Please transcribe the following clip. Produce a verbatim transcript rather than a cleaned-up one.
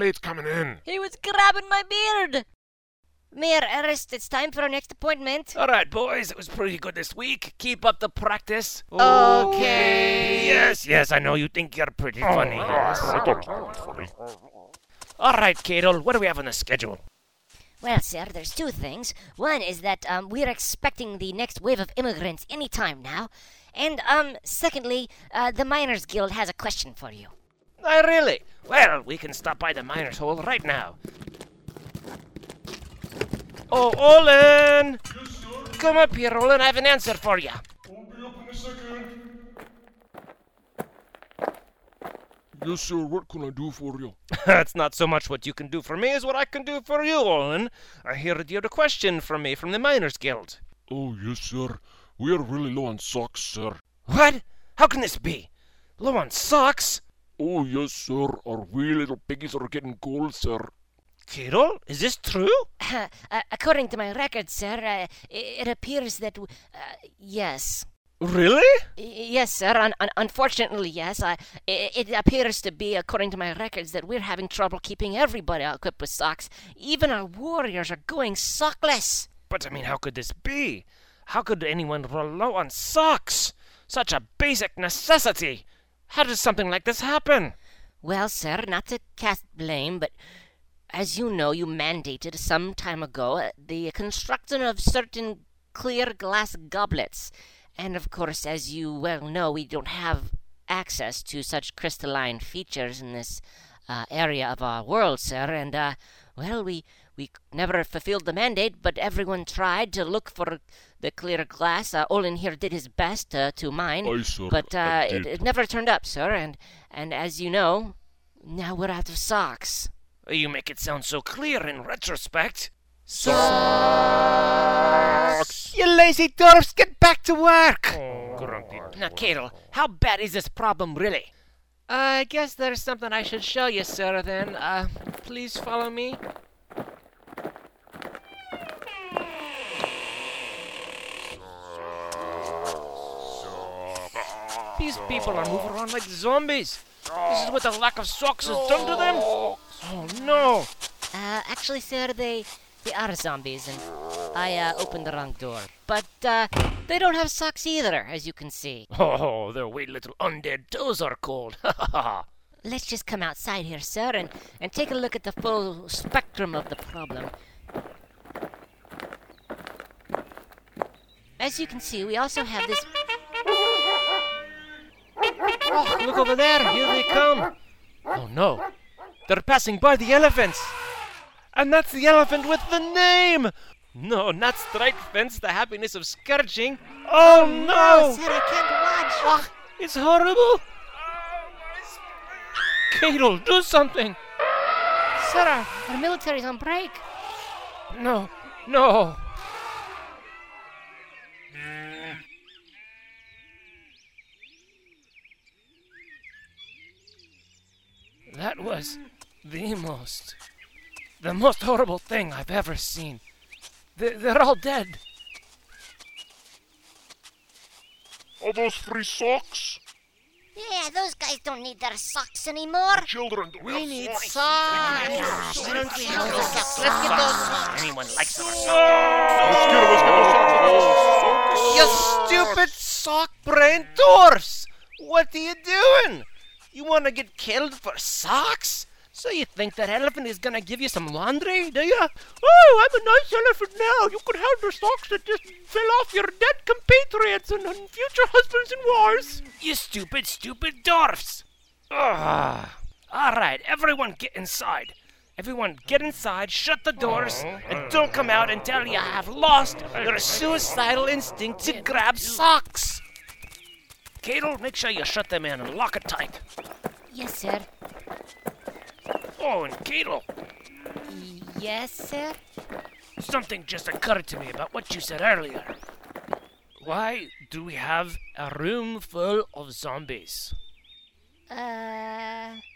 late coming in. He was grabbing my beard. Mayor Arrest, it's time for our next appointment. All right, boys, it was pretty good this week. Keep up the practice. Okay. Yes, yes, I know you think you're pretty funny. Oh, Yes. I don't think I'm funny. All right, Cadle, what do we have on the schedule? Well, sir, there's two things. One is that um, we're expecting the next wave of immigrants any time now. And, um, secondly, uh, the Miners Guild has a question for you. Oh, really? Well, we can stop by the Miners' Hole right now. Oh, Olin! Come up here, Olin. I have an answer for you. I'll be up in a second. Yes, sir. What can I do for you? It's not so much what you can do for me as what I can do for you, Olin. I heard you had a question from me from the Miners' Guild. Oh, yes, sir. We are really low on socks, sir. What? How can this be? Low on socks? Oh, yes, sir. Our wee little piggies are getting cold, sir. Cadle, is this true? Uh, uh, according to my records, sir, uh, it, it appears that... W- uh, yes. Really? Y- yes, sir. Un- un- unfortunately, yes. I, it, it appears to be, according to my records, that we're having trouble keeping everybody equipped with socks. Even our warriors are going sockless. But I mean, how could this be? How could anyone run low on socks? Such a basic necessity. How does something like this happen? Well, sir, not to cast blame, but as you know, you mandated some time ago uh, the construction of certain clear glass goblets. And of course, as you well know, we don't have access to such crystalline features in this uh, area of our world, sir. And, uh, well, we, we never fulfilled the mandate, but everyone tried to look for the clear glass. Uh, Olin here did his best uh, to mine, Aye, sir. but I uh, it, did. it never turned up, sir. And, and as you know, now we're out of socks. You make it sound so clear in retrospect. Socks! You lazy dwarfs, get back to work! Oh, grumpy. Now, Cadle, how bad is this problem really? I guess there's something I should show you, sir, then. Uh, please follow me. These people are moving around like zombies. This is what the lack of socks has done to them. Oh, no. Uh, actually, sir, they they are zombies, and I uh, opened the wrong door. But uh, they don't have socks either, as you can see. Oh, their wee little undead toes are cold. Ha ha ha. Let's just come outside here, sir, and, and take a look at the full spectrum of the problem. As you can see, we also have this... Oh, look over there. Here they come. Oh, no. They're passing by the elephants. And that's the elephant with the name. No, not Striped Fence, the happiness of scourging. Oh, no. Sir, I can't watch. Oh, it's horrible. Cadle, do something. Sir, our, our military's on break. No, no. That was the most, the most horrible thing I've ever seen. They're, they're all dead. Are those free socks? Yeah, those guys don't need their socks anymore. Children don't We have need socks. socks. Why don't we have the socks? Let's get those socks. Anyone likes those Let's get 'em, let's get those socks. You stupid sock-brained dwarfs! What are you doing? You want to get killed for socks? So you think that elephant is gonna give you some laundry, do you? Oh, I'm a nice elephant now. You could have the socks that just fell off your dead compatriots and, and future husbands in wars. You stupid, stupid dwarfs! Ugh. All right, everyone get inside. Everyone get inside, shut the doors, and don't come out until you have lost your suicidal instinct to grab socks. Cadle, make sure you shut them in and lock it tight. Yes, sir. Oh, and Cadle, Yes, sir. something just occurred to me about what you said earlier. Why do we have a room full of zombies? Uh...